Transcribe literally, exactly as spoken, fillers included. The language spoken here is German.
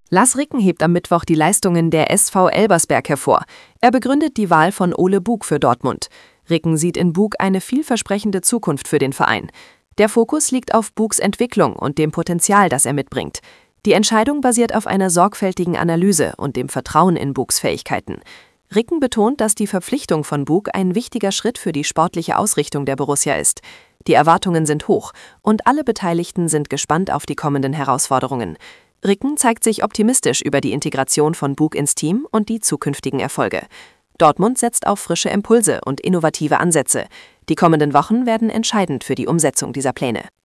Lars Ricken hebt am Mittwoch die Leistungen der S V Elversberg hervor. Er begründet die Wahl von Ole Bug für Dortmund. Ricken sieht in Bug eine vielversprechende Zukunft für den Verein. Der Fokus liegt auf Bugs Entwicklung und dem Potenzial, das er mitbringt. Die Entscheidung basiert auf einer sorgfältigen Analyse und dem Vertrauen in Bugs Fähigkeiten. Ricken betont, dass die Verpflichtung von Bug ein wichtiger Schritt für die sportliche Ausrichtung der Borussia ist. Die Erwartungen sind hoch und alle Beteiligten sind gespannt auf die kommenden Herausforderungen. Ricken zeigt sich optimistisch über die Integration von Bug ins Team und die zukünftigen Erfolge. Dortmund setzt auf frische Impulse und innovative Ansätze. Die kommenden Wochen werden entscheidend für die Umsetzung dieser Pläne.